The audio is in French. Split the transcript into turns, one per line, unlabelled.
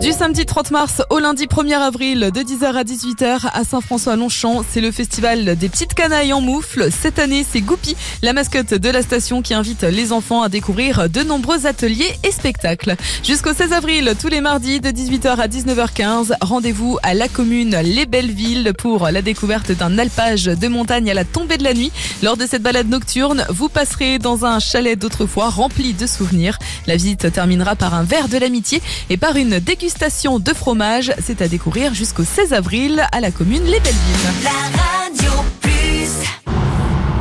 Du samedi 30 mars au lundi 1er avril de 10h à 18h à Saint-François-Longchamp, c'est le festival des petites canailles en moufle. Cette année, c'est Goupy, la mascotte de la station, qui invite les enfants à découvrir de nombreux ateliers et spectacles. Jusqu'au 16 avril, tous les mardis de 18h à 19h15, rendez-vous à la commune Les Belleville pour la découverte d'un alpage de montagne à la tombée de la nuit. Lors de cette balade nocturne, vous passerez dans un chalet d'autrefois rempli de souvenirs. La visite terminera par un verre de l'amitié et par une dégustation de fromage. C'est à découvrir jusqu'au 16 avril à la commune Les Belleville.